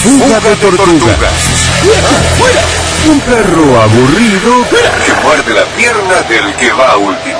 Fuga de tortugas. ¡Fuera! Un perro aburrido que muerde la pierna del que va último.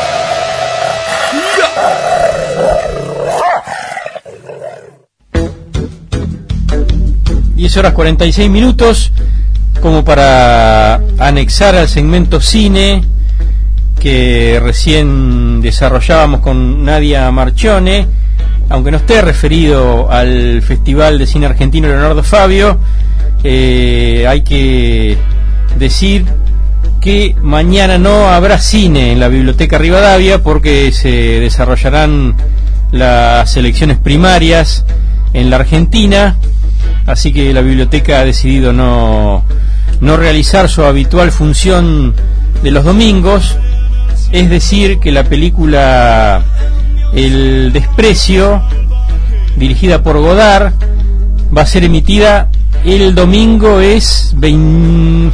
10:46, como para anexar al segmento cine que recién desarrollábamos con Nadia Marchione, aunque no esté referido al Festival de Cine Argentino Leonardo Fabio. Hay que decir que mañana no habrá cine en la Biblioteca Rivadavia porque se desarrollarán las elecciones primarias en la Argentina, así que la biblioteca ha decidido no realizar su habitual función de los domingos, es decir, que la película El Desprecio, dirigida por Godard, va a ser emitida el domingo, es 20,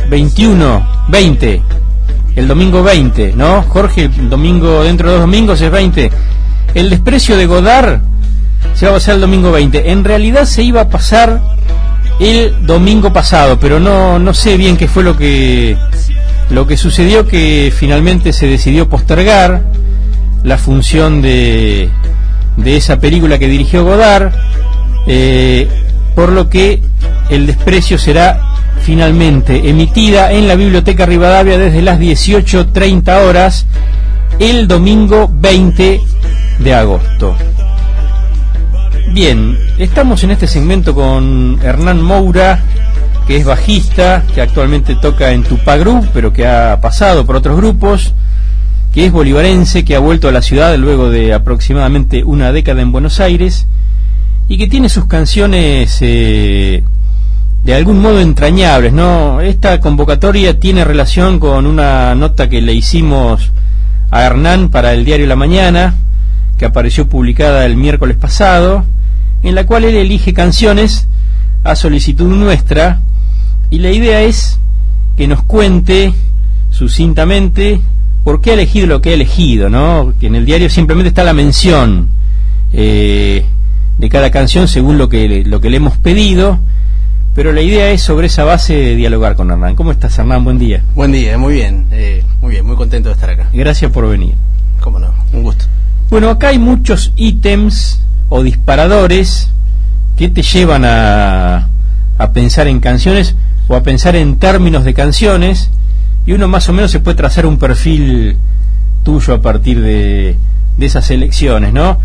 el domingo 20, ¿no, Jorge? El domingo, dentro de 2 domingos es 20. El Desprecio de Godard se va a pasar el domingo 20. En realidad se iba a pasar el domingo pasado, pero no sé bien qué fue lo que sucedió, que finalmente se decidió postergar la función de esa película que dirigió Godard, por lo que El Desprecio será finalmente emitida en la Biblioteca Rivadavia desde las 18:30 horas el domingo 20 de agosto. Bien, estamos en este segmento con Hernán Moura, que es bajista, que actualmente toca en Tupac Group, pero que ha pasado por otros grupos, que es bolivarense, que ha vuelto a la ciudad luego de aproximadamente una década en Buenos Aires, y que tiene sus canciones de algún modo entrañables, ¿no? Esta convocatoria tiene relación con una nota que le hicimos a Hernán para el diario La Mañana, que apareció publicada el miércoles pasado, en la cual él elige canciones a solicitud nuestra, y la idea es que nos cuente sucintamente por qué ha elegido lo que ha elegido, ¿no? Que en el diario simplemente está la mención de cada canción según lo que le hemos pedido, pero la idea es sobre esa base dialogar con Hernán. ¿Cómo estás, Hernán? Buen día. Buen día, muy bien, muy contento de estar acá. Gracias por venir. Cómo no, un gusto. Bueno, acá hay muchos ítems o disparadores que te llevan a pensar en canciones o a pensar en términos de canciones, y uno más o menos se puede trazar un perfil tuyo a partir de esas elecciones, ¿no?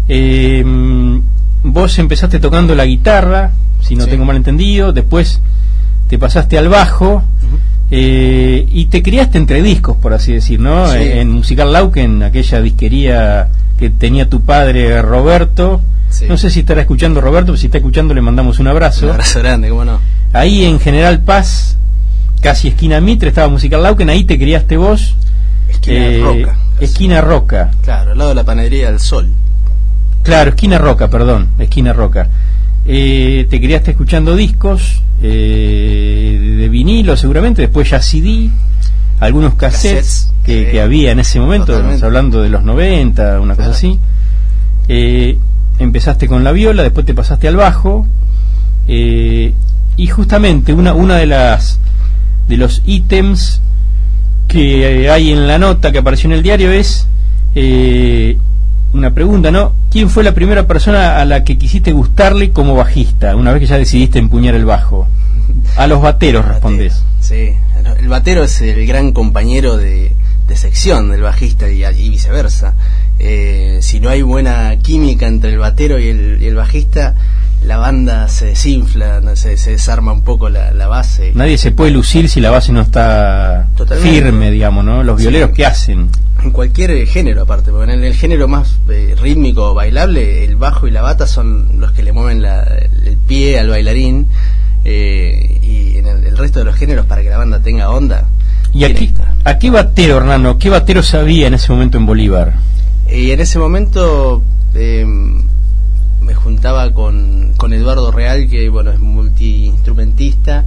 Vos empezaste tocando la guitarra, si no tengo mal entendido, después te pasaste al bajo, y te criaste entre discos, por así decir, ¿no? Sí. En Musical Lauquen, aquella disquería que tenía tu padre Roberto. Sí. No sé si estará escuchando Roberto, pero si está escuchando le mandamos un abrazo. Un abrazo grande, cómo no. Ahí en General Paz, casi esquina Mitre, estaba Musical Lauquen, ahí te criaste vos. Esquina Roca. Esquina Roca. Claro, al lado de la panadería del Sol. Claro, esquina Roca, perdón, esquina Roca. Te criaste escuchando discos de vinilo seguramente, después ya CD, algunos cassettes que había en ese momento, estamos hablando de los 90, una cosa así. Empezaste con la viola, después te pasaste al bajo, y justamente una de los ítems que hay en la nota que apareció en el diario es una pregunta, ¿no? ¿Quién fue la primera persona a la que quisiste gustarle como bajista, una vez que ya decidiste empuñar el bajo? A los bateros respondés. Sí, el batero es el gran compañero de sección del bajista y viceversa. Si no hay buena química entre el batero y el bajista, la banda se desinfla, se desarma un poco la base. Nadie se puede lucir si la base no está firme, digamos, ¿no? Los violeros, ¿qué hacen? En cualquier género, aparte, porque en el género más rítmico o bailable, el bajo y la bata son los que le mueven el pie al bailarín, y en el resto de los géneros, para que la banda tenga onda. ¿Y a qué batero, Hernán, qué batero sabía en ese momento en Bolívar? Y en ese momento me juntaba con Eduardo Real, que bueno, es multiinstrumentista,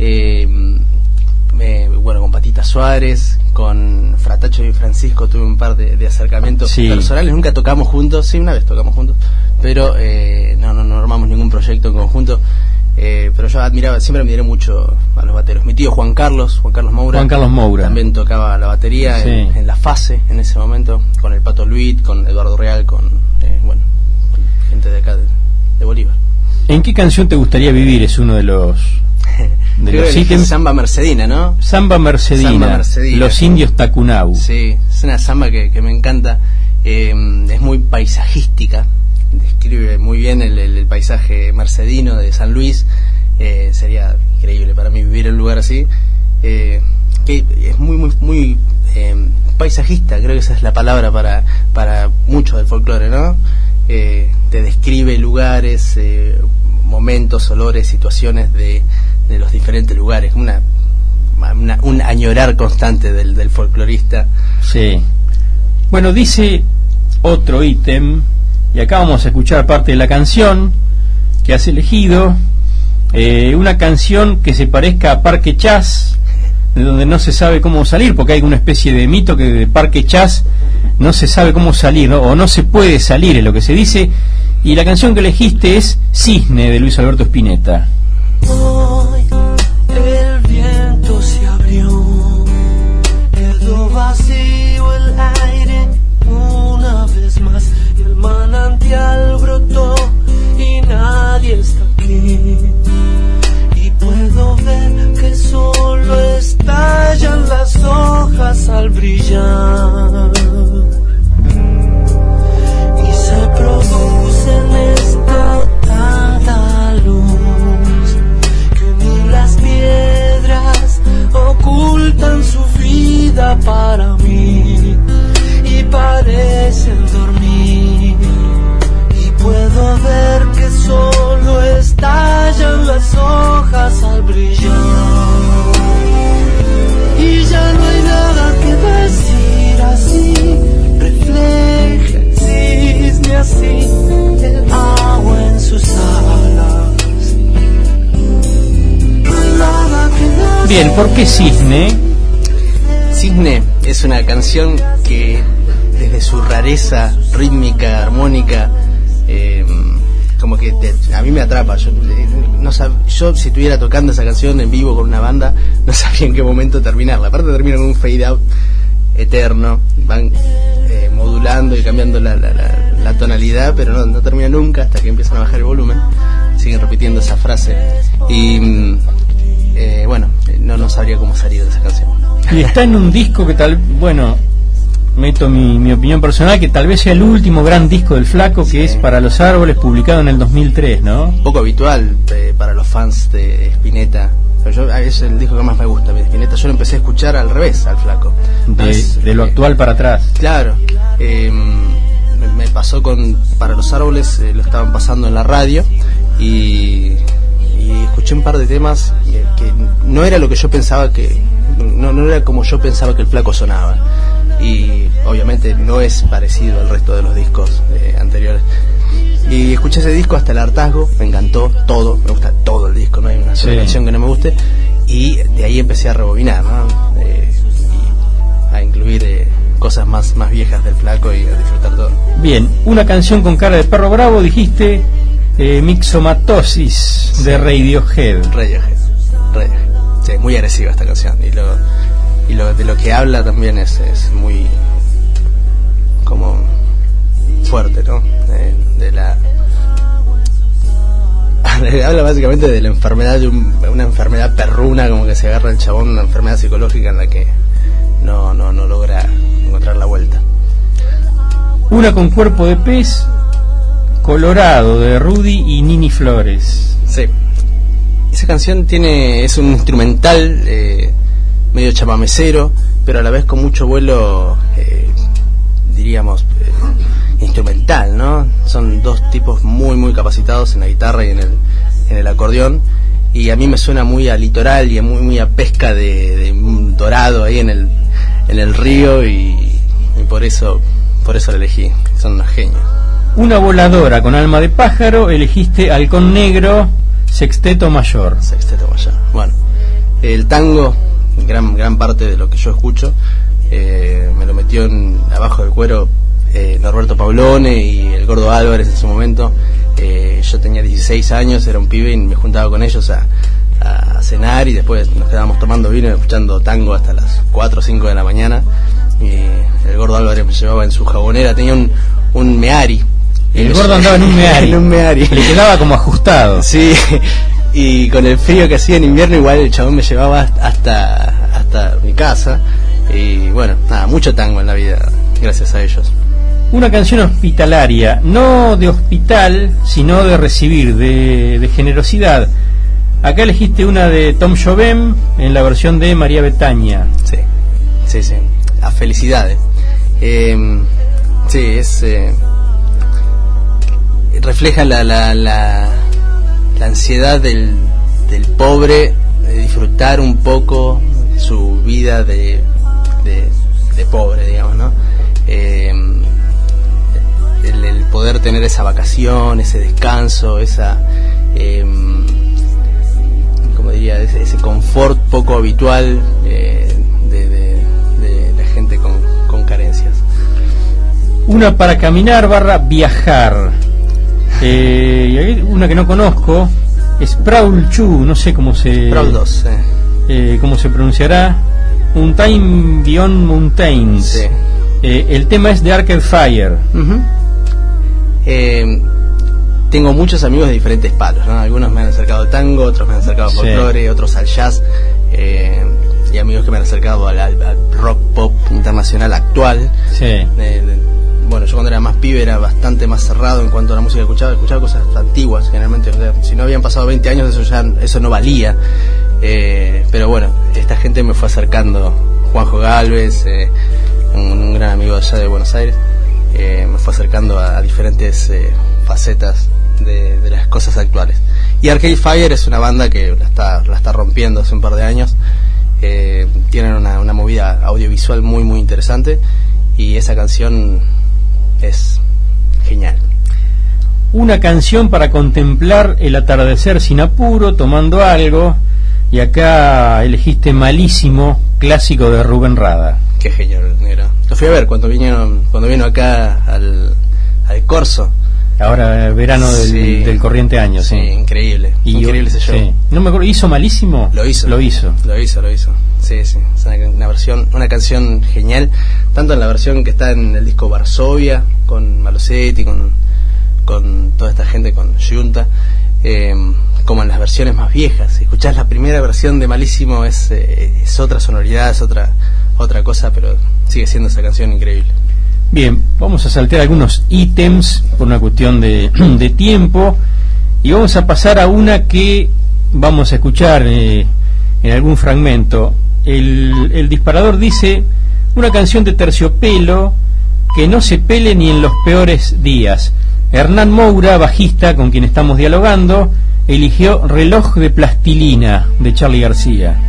con Patita Suárez, con Fratacho y Francisco tuve un par de acercamientos personales. Nunca tocamos juntos, sí, una vez tocamos juntos, pero no armamos llevamos ningún proyecto en conjunto, pero yo siempre admiré mucho a los bateros. Mi tío Juan Carlos Moura también tocaba la batería, sí, en La Fase en ese momento, con el Pato Luit, con Eduardo Real, con gente de acá de Bolívar. ¿En qué canción te gustaría vivir? Es uno de los ítems. Samba Mercedina, ¿no? Samba Mercedina, Los Indios Tacunau. Sí, es una samba que me encanta. Es muy paisajística, describe muy bien el paisaje mercedino de San Luis. Sería increíble para mí vivir en un lugar así, que es muy paisajista. Creo que esa es la palabra para mucho del folclore, ¿no? Te describe lugares, momentos, olores, situaciones de los diferentes lugares, un añorar constante del folclorista. Sí. Bueno, dice otro ítem, y acá vamos a escuchar parte de la canción que has elegido, una canción que se parezca a Parque Chas, de donde no se sabe cómo salir, porque hay una especie de mito que de Parque Chas no se sabe cómo salir, ¿no? O no se puede salir, es lo que se dice, y la canción que elegiste es Cisne, de Luis Alberto Spinetta. Hoy el viento se abrió, quedó vacío el aire una vez más, y el manantial brotó y nadie está aquí, y puedo ver que solo estallan las hojas al brillar, y se produce en esta tanta luz que ni las piedras ocultan su vida para mí, y parecen dormir, y puedo ver que solo estallan las hojas al brillar, y ya no hay nada que decir, así refleja el cisne, así el agua en sus alas. No hay nada que decir. Bien, ¿por qué Cisne? Cisne es una canción que desde su rareza rítmica, armónica, como que a mí me atrapa. Yo si estuviera tocando esa canción en vivo con una banda, no sabía en qué momento terminarla. Aparte termina con un fade out eterno, van modulando y cambiando la tonalidad, pero no termina nunca hasta que empiezan a bajar el volumen. Siguen repitiendo esa frase y no sabría cómo salir de esa canción. Y está en un disco que meto mi opinión personal, que tal vez sea el último gran disco del Flaco, que es Para los Árboles, publicado en el 2003, ¿no? Poco habitual para los fans de Spinetta. Pero es el disco que más me gusta de Spinetta. Yo lo empecé a escuchar al revés, al Flaco. De lo actual para atrás. Claro. Me pasó con Para los Árboles, lo estaban pasando en la radio y escuché un par de temas que no era lo que yo pensaba no era como yo pensaba que el Flaco sonaba, y obviamente no es parecido al resto de los discos anteriores, y escuché ese disco hasta el hartazgo, me encantó todo, me gusta todo el disco, no hay una sola canción que no me guste, y de ahí empecé a rebobinar, ¿no? Y a incluir cosas más viejas del Flaco y a disfrutar todo. Bien, una canción con cara de perro bravo, dijiste, Mixomatosis, de Radiohead. Sí, muy agresiva esta canción, y de lo que habla también es muy como fuerte, ¿no? Habla básicamente de la enfermedad, de una enfermedad perruna, como que se agarra el chabón, una enfermedad psicológica en la que no logra encontrar la vuelta. Una con cuerpo de pez, Colorado, de Rudy y Nini Flores. Sí, esa canción es un instrumental medio chamamecero, pero a la vez con mucho vuelo, diríamos, instrumental, ¿no? Son dos tipos muy capacitados en la guitarra y en el acordeón, y a mí me suena muy a litoral y muy a pesca de un dorado ahí en el río, y por eso la elegí. Son unos genios. Una voladora con alma de pájaro, elegiste Halcón Negro, Sexteto Mayor. Bueno, el tango, gran parte de lo que yo escucho, me lo metió abajo del cuero Norberto Paulone y el Gordo Álvarez en su momento. Yo tenía 16 años, era un pibe y me juntaba con ellos a cenar, y después nos quedábamos tomando vino y escuchando tango hasta las 4 o 5 de la mañana. Y el gordo Álvarez me llevaba en su jabonera, tenía un Meari. El gordo andaba en un Meari. En un Meari. Le quedaba como ajustado. Sí, y con el frío que hacía en invierno, igual el chabón me llevaba hasta mi casa. Y bueno, nada, mucho tango en la vida, gracias a ellos. Una canción hospitalaria, no de hospital, sino de recibir, de generosidad. Acá elegiste una de Tom Jobim en la versión de María Betania. Sí, a felicidades. Sí, es refleja la ansiedad del pobre de disfrutar un poco su vida de pobre, digamos, ¿no? El poder tener esa vacación, ese descanso, esa como diría, ese confort poco habitual de la gente con carencias. Una para caminar / viajar. Y hay una que no conozco, es Praul Chu, no sé cómo se... Praul 2, cómo se pronunciará. Un Time Beyond Mountains. Sí. El tema es de Arcade Fire. Tengo muchos amigos de diferentes palos, ¿no? Algunos me han acercado al tango, otros me han acercado al folclore, otros al jazz, y amigos que me han acercado al rock pop internacional actual. Sí. Bueno, yo cuando era más pibe era bastante más cerrado en cuanto a la música que escuchaba cosas antiguas generalmente, o sea, si no habían pasado 20 años eso no valía, pero bueno, esta gente me fue acercando. Juanjo Galvez, un gran amigo allá de Buenos Aires, me fue acercando a diferentes facetas de las cosas actuales. Y Arcade Fire es una banda que la está rompiendo hace un par de años. Tienen una movida audiovisual muy muy interesante, y esa canción es genial. Una canción para contemplar el atardecer sin apuro, tomando algo, y acá elegiste Malísimo, clásico de Rubén Rada. Qué genial, negro. Lo fui a ver cuando vino acá al Corso. Ahora verano del corriente año, sí. Increíble. Increíble ese show. Sí. No me acuerdo, ¿hizo Malísimo? Lo hizo. Sí. Es una canción genial, tanto en la versión que está en el disco Varsovia, con Malosetti, con toda esta gente, con Giunta, como en las versiones más viejas. Si escuchás la primera versión de Malísimo, es otra sonoridad, es otra cosa, pero sigue siendo esa canción increíble. Bien, vamos a saltear algunos ítems por una cuestión de tiempo, y vamos a pasar a una que vamos a escuchar en algún fragmento. El disparador dice: una canción de Terciopelo que no se pele ni en los peores días. Hernán Moura, bajista con quien estamos dialogando, eligió Reloj de Plastilina de Charly García.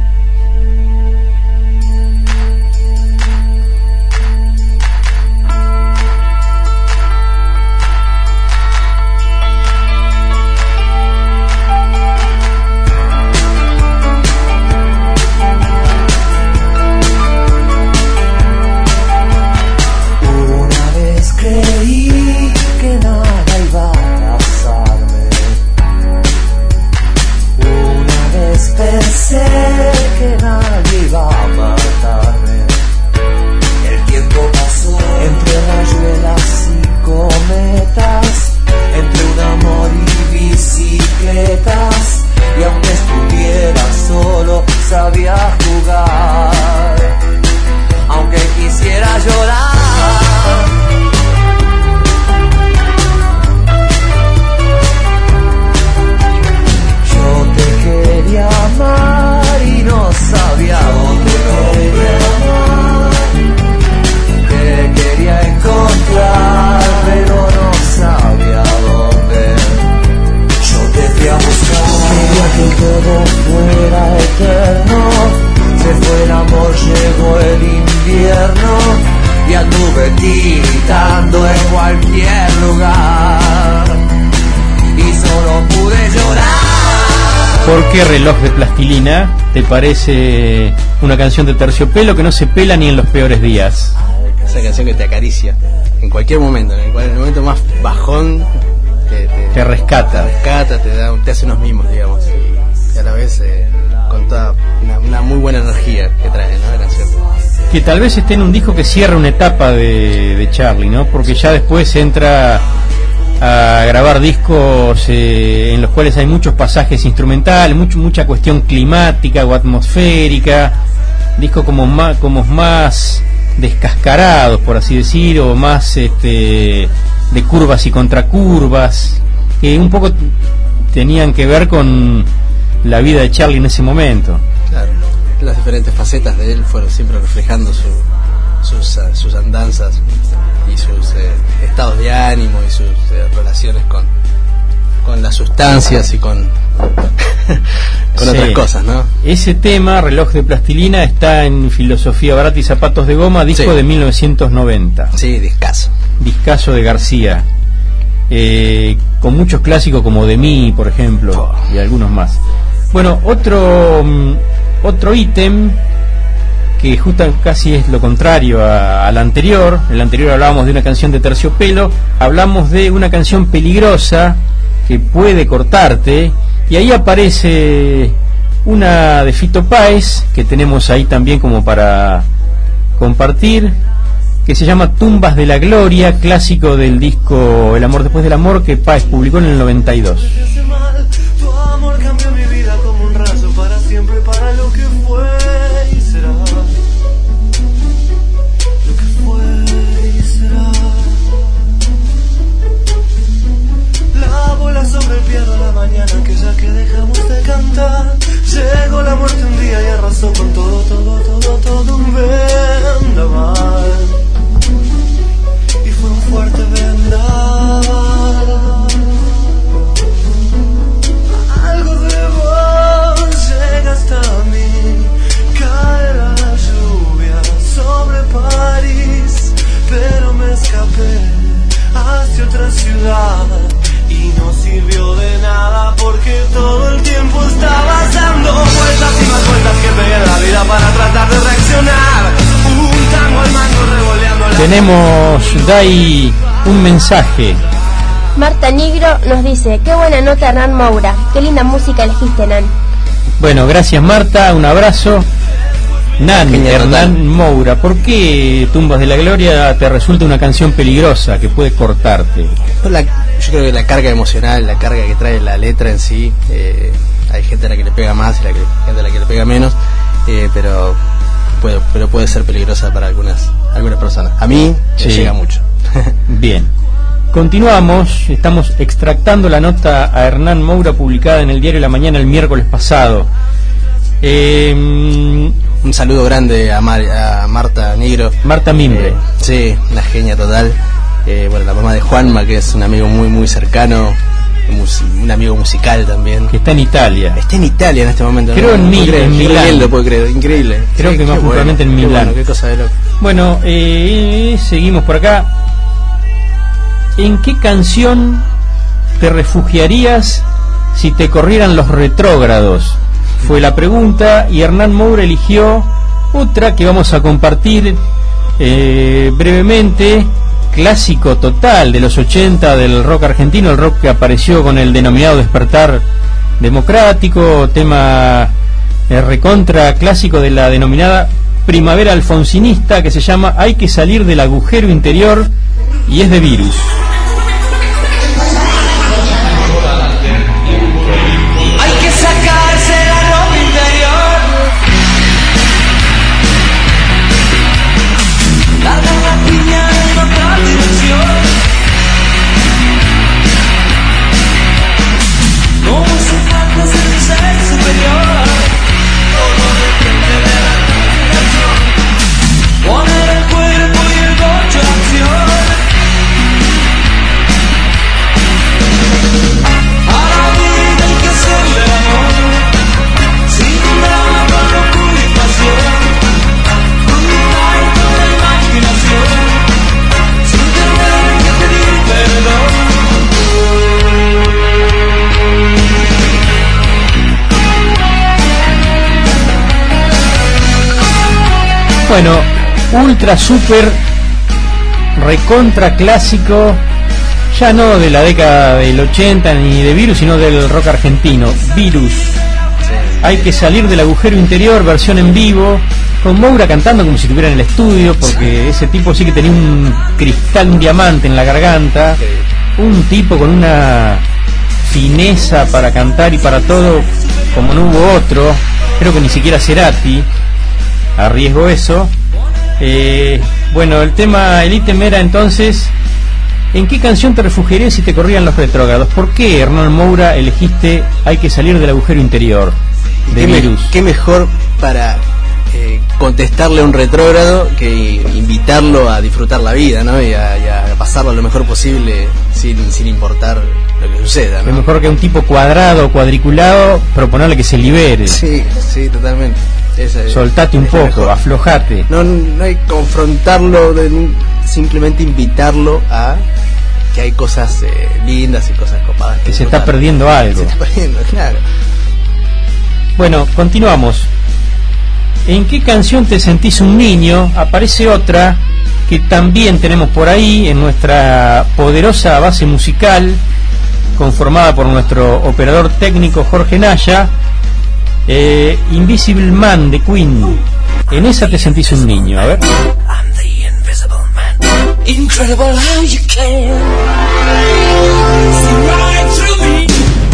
¿Por qué Reloj de Plastilina te parece una canción de Terciopelo que no se pela ni en los peores días? Esa canción que te acaricia en cualquier momento, en el momento más bajón, te rescata. Te hace unos mimos, digamos, y a la vez con toda una muy buena energía que trae, ¿no? La canción. Que tal vez esté en un disco que cierra una etapa de Charly, ¿no? Porque ya después entra a grabar discos en los cuales hay muchos pasajes instrumentales, mucha cuestión climática o atmosférica, discos como más descascarados, por así decir, o más de curvas y contracurvas, que un poco tenían que ver con la vida de Charly en ese momento. Claro, las diferentes facetas de él fueron siempre reflejando sus andanzas y sus estados de ánimo y sus relaciones con las sustancias y con otras cosas, ¿no? Ese tema, Reloj de Plastilina, está en Filosofía Barata y Zapatos de Goma, disco de 1990. Sí, Discazo de García, con muchos clásicos como De Mí, por ejemplo, y algunos más. Bueno, otro ítem que justo casi es lo contrario al anterior. En el anterior hablábamos de una canción de Terciopelo, hablamos de una canción peligrosa que puede cortarte, y ahí aparece una de Fito Páez que tenemos ahí también como para compartir, que se llama Tumbas de la Gloria, clásico del disco El amor después del amor, que Páez publicó en el 92. Tu amor cambió mi vida como un rayo para siempre, para lo que fue y será. Lo que fue y será. La bola sobre el piano a la mañana, aquella que dejamos de cantar. Llegó la muerte un día y arrasó con todo un vendaval. Y fue un fuerte vendaval. Algo de vos llega hasta mí, cae la lluvia sobre París, pero me escapé hacia otra ciudad y no sirvió de nada porque todo el tiempo estabas dando vueltas y más vueltas que pegué la vida para tratar de reaccionar. Un tango al mango revoleando la... Tenemos de ahí un mensaje. Marta Negro nos dice: qué buena nota Hernán Moura, qué linda música elegiste, Nan. Bueno, gracias Marta, un abrazo. Hernán Moura, ¿por qué Tumbas de la Gloria te resulta una canción peligrosa que puede cortarte? Yo creo que la carga emocional, la carga que trae la letra en sí, hay gente a la que le pega más y gente a la que le pega menos, pero puede ser peligrosa para algunas personas. A mí me llega mucho. Bien. Continuamos, estamos extractando la nota a Hernán Moura publicada en el diario La Mañana el miércoles pasado. Un saludo grande a Marta Negro. Marta Mimbre. Sí, una genia total. Bueno, la mamá de Juanma, que es un amigo muy muy cercano, un amigo musical también. Que está en Italia. Está en Italia en este momento. Creo en Milán. Lo puedo creer, increíble. Creo que más puntualmente en Milán. Qué cosa de loco. Bueno, seguimos por acá. ¿En qué canción te refugiarías si te corrieran los retrógrados? Fue la pregunta, y Hernán Moura eligió otra que vamos a compartir brevemente, clásico total de los 80 del rock argentino, el rock que apareció con el denominado Despertar Democrático, tema recontra clásico de la denominada Primavera Alfonsinista, que se llama Hay que salir del agujero interior, y es de Virus. Bueno, ultra super recontra clásico ya no de la década del 80 ni de Virus, sino del rock argentino, Virus. Hay que salir del agujero interior, versión en vivo, con Moura cantando como si estuviera en el estudio, porque ese tipo sí que tenía un cristal, un diamante en la garganta, un tipo con una fineza para cantar y para todo, como no hubo otro, creo que ni siquiera Cerati, arriesgo eso. Bueno, el ítem era entonces, ¿en qué canción te refugiarías si te corrían los retrógrados? ¿Por qué, Hernán Moura, elegiste Hay que salir del agujero interior de Virus? ¿Qué mejor para contestarle a un retrógrado que invitarlo a disfrutar la vida, ¿no? Y a pasarlo lo mejor posible sin importar lo que suceda, ¿no? Es mejor que un tipo cuadrado, cuadriculado, proponerle que se libere. Sí, totalmente. Soltate un poco, mejor. Aflojate. No hay que confrontarlo, simplemente invitarlo a que hay cosas lindas y cosas copadas. Que se está perdiendo algo. Se está perdiendo, claro. Bueno, continuamos. ¿En qué canción te sentís un niño? Aparece otra que también tenemos por ahí en nuestra poderosa base musical, conformada por nuestro operador técnico Jorge Naya. Invisible Man de Queen. En esa te sentís un niño, a ver. I'm the invisible man. Incredible how you can see right through me.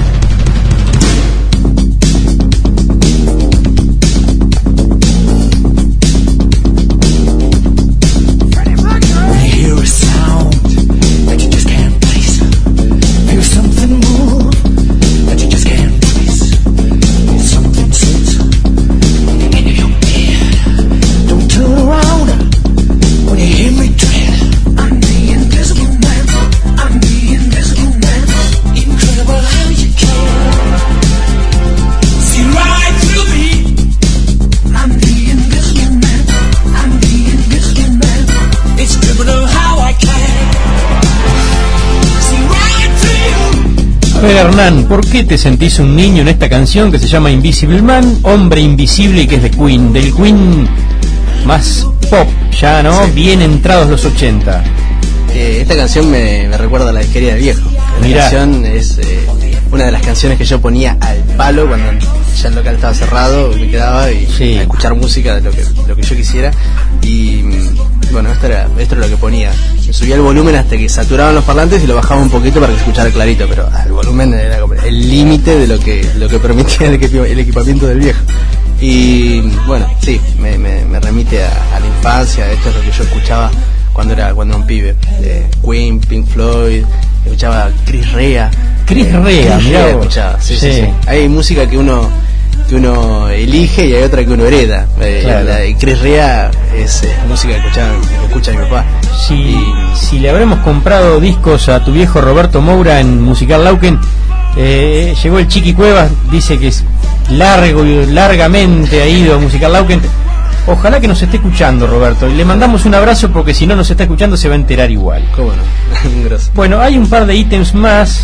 When you hear a sound that you just can't place, feel something move that you just can't place. Something sits in your head. Don't turn around when you hear me tread. I'm the invisible man. I'm the invisible man. Incredible how you can see right through me. I'm the invisible man. I'm the invisible man. It's criminal how I can see right through you. A ver, Hernán, ¿por qué te sentís un niño en esta canción que se llama Invisible Man, Hombre Invisible, y que es de Queen? Del Queen más pop, ya, ¿no? Sí. Bien entrados los 80. Esta canción me recuerda a la disquería del viejo. La canción es una de las canciones que yo ponía al palo cuando ya el local estaba cerrado, me quedaba y a escuchar música de lo que yo quisiera. Y bueno, esto era lo que ponía. Subía el volumen hasta que saturaban los parlantes y lo bajaba un poquito para que se escuchara clarito, pero el volumen era como el límite de lo que permitía el equipamiento del viejo. Y bueno, sí, me remite a la infancia. Esto es lo que yo escuchaba cuando era un pibe. Queen, Pink Floyd, escuchaba Chris Rea. Chris Rea, mirá vos. Escuchaba, sí. Hay música que uno elige y hay otra que uno hereda. Claro. La de Chris Rea es música que escucha mi papá. Si le habremos comprado discos a tu viejo Roberto Moura en Musical Lauquen, llegó el Chiqui Cuevas, dice que es largamente ha ido a Musical Lauquen. Ojalá que nos esté escuchando, Roberto, y le mandamos un abrazo, porque si no nos está escuchando se va a enterar igual. ¿Cómo no? Gracias. Bueno, hay un par de ítems más,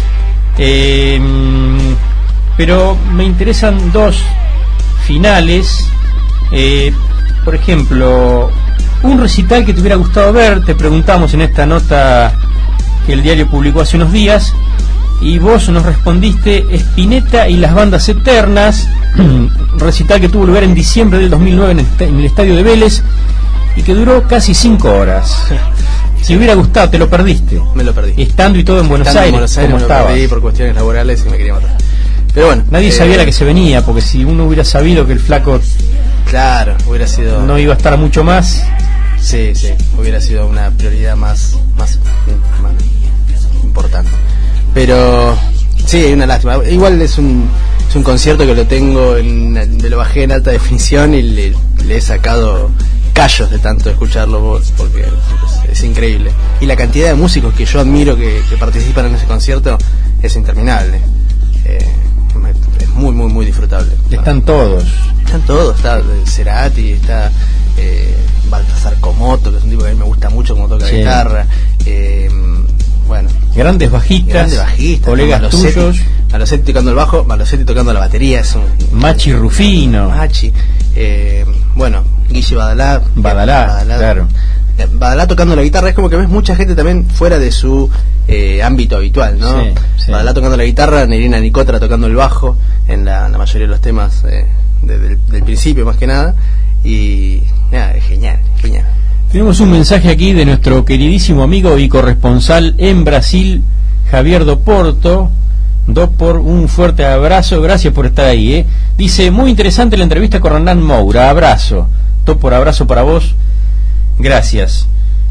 pero me interesan dos finales. Por ejemplo, un recital que te hubiera gustado ver. Te preguntamos en esta nota que el diario publicó hace unos días, y vos nos respondiste Spinetta y las bandas eternas, recital que tuvo lugar en diciembre del 2009 en el estadio de Vélez y que duró casi 5 horas. Si hubiera gustado, te lo perdiste. Me lo perdí. Estando y todo en Buenos Aires, me lo perdí por cuestiones laborales y me quería matar. Pero bueno, nadie sabía la que se venía, porque si uno hubiera sabido que el flaco, claro, hubiera sido, no iba a estar mucho más. Sí, hubiera sido una prioridad más importante. Pero sí, hay una lástima. Igual es un concierto que lo tengo me lo bajé en alta definición y le he sacado callos de tanto escucharlo, porque es increíble. Y la cantidad de músicos que yo admiro que participan en ese concierto es interminable. Es muy disfrutable. Están todos. Está Cerati, está Baltasar Comoto, que es un tipo que a mí me gusta mucho como toca guitarra. Bueno, grandes bajistas, colegas tuyos. Malosetti tocando el bajo, Malosetti tocando la batería, es un Machi Rufino. Bueno, Guille Badalá, claro. Badalá tocando la guitarra, es como que ves mucha gente también fuera de su ámbito habitual, ¿no? Sí, sí. Badalá tocando la guitarra, Nerina Nicotra tocando el bajo en la mayoría de los temas del principio más que nada, y nada, es genial. Tenemos un mensaje aquí de nuestro queridísimo amigo y corresponsal en Brasil, Javier Doporto. Dopor, un fuerte abrazo, gracias por estar ahí. Dice, muy interesante la entrevista con Hernán Moura, abrazo. Dopor, abrazo para vos, gracias.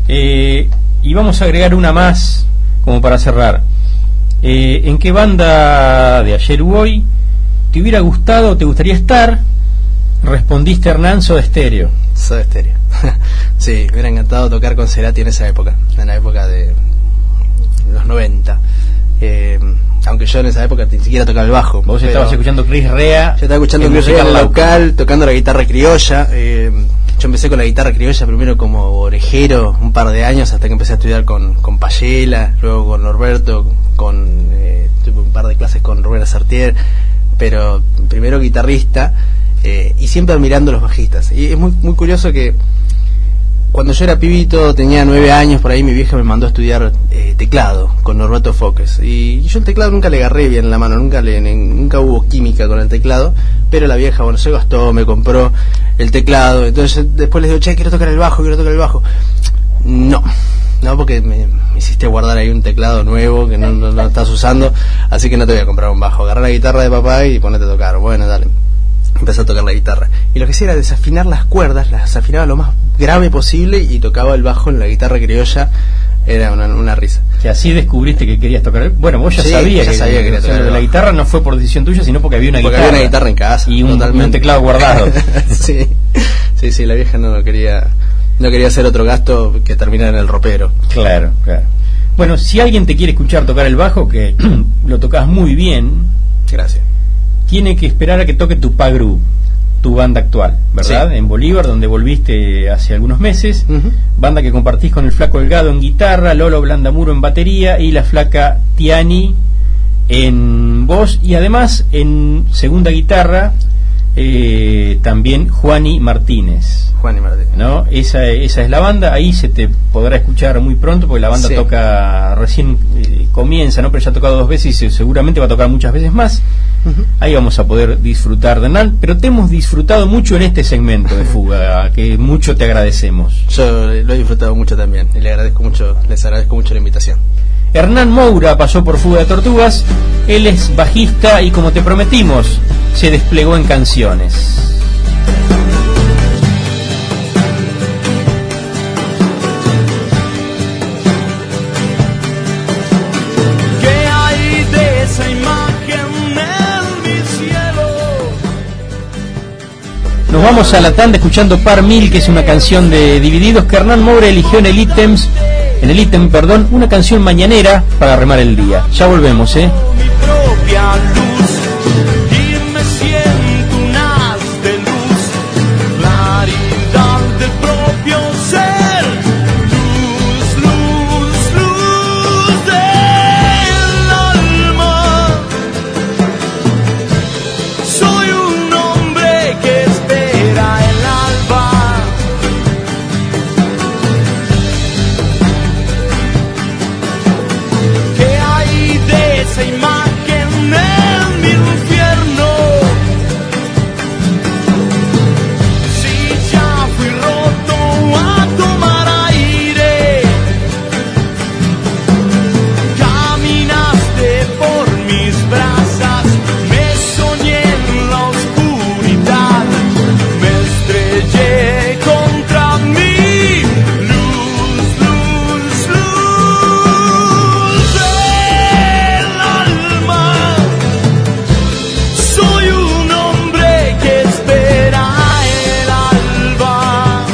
Y vamos a agregar una más, como para cerrar. ¿En qué banda de ayer u hoy te hubiera gustado o te gustaría estar? Respondiste, Hernán, Soda Stereo. Soda Stereo. Sí, me hubiera encantado tocar con Cerati en esa época, en la época de los 90. Aunque yo en esa época ni siquiera tocaba el bajo. Vos estabas escuchando Chris Rea. Yo estaba escuchando Chris Rea en el local, tocando la guitarra criolla. Yo empecé con la guitarra criolla primero como orejero un par de años, hasta que empecé a estudiar con Payela, luego con Norberto, tuve un par de clases con Rubén Sartier, pero primero guitarrista, y siempre admirando a los bajistas. Y es muy, muy curioso que cuando yo era pibito, tenía 9 años, por ahí mi vieja me mandó a estudiar teclado con Norberto Foques, y yo el teclado nunca le agarré bien la mano, nunca hubo química con el teclado, pero la vieja, bueno, se gastó, me compró el teclado. Entonces después les digo, che, quiero tocar el bajo. No, porque me hiciste guardar ahí un teclado nuevo que no estás usando, así que no te voy a comprar un bajo. Agarrá la guitarra de papá y ponete a tocar. Bueno, dale. Empecé a tocar la guitarra, y lo que hacía era desafinar las cuerdas, las afinaba lo más grave posible y tocaba el bajo en la guitarra criolla. Era una risa. Que así descubriste que querías tocar. Bueno, vos ya sabías que quería tocar. La guitarra no fue por decisión tuya, sino porque había una guitarra en casa y un teclado guardado. sí, la vieja no quería hacer otro gasto que terminara en el ropero. Claro. Bueno, si alguien te quiere escuchar tocar el bajo, que lo tocas muy bien, gracias, tiene que esperar a que toque Tupagru, tu banda actual, ¿verdad? Sí. En Bolívar, donde volviste hace algunos meses. Banda que compartís con el Flaco Delgado en guitarra, Lolo Blandamuro en batería y la flaca Tiani en voz, y además en segunda guitarra también Juani Martínez, ¿no? Esa es la banda. Ahí se te podrá escuchar muy pronto, porque la banda toca recién, comienza, ¿no? Pero ya ha tocado 2 veces y seguramente va a tocar muchas veces más. Ahí vamos a poder disfrutar de Hernán, pero te hemos disfrutado mucho en este segmento de Fuga, que mucho te agradecemos. Yo lo he disfrutado mucho también, y les agradezco mucho la invitación. Hernán Moura pasó por Fuga de Tortugas. Él es bajista y, como te prometimos, se desplegó en canciones. Nos vamos a la tanda escuchando Par Mil, que es una canción de Divididos que Hernán Moura eligió en el ítem, una canción mañanera para remar el día. Ya volvemos, Mi propia luz, y me siento un haz de luz, claridad del propio ser, luz del alma. Soy un hombre que espera el alba. ¿Qué hay de esa imagen en mi infierno? Si ya fui roto a tomar aire, caminaste por mis brasas, me soñé en la oscuridad, me estrellé contra mí, luz del alma. Soy un hombre que espera el alba.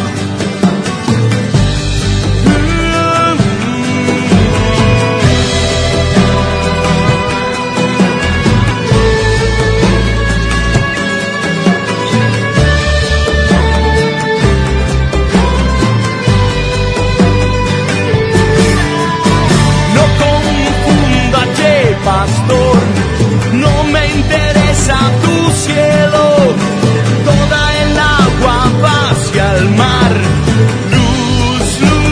No confunda, che, pastor, no me interesa tu cielo, toda el agua va hacia el mar, luz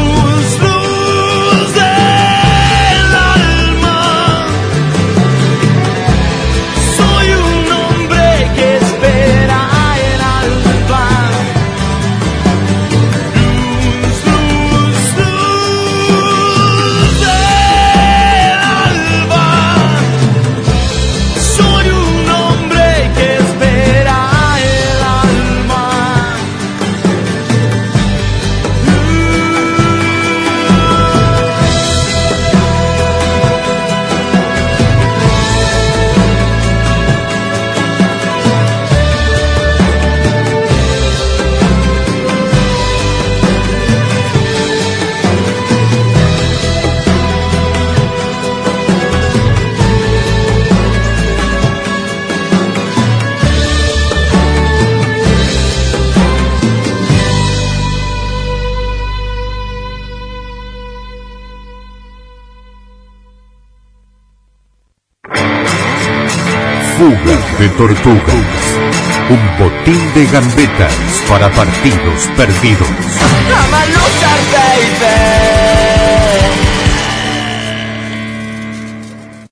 Fuga de tortugas. Un botín de gambetas para partidos perdidos. I'm a loser, baby.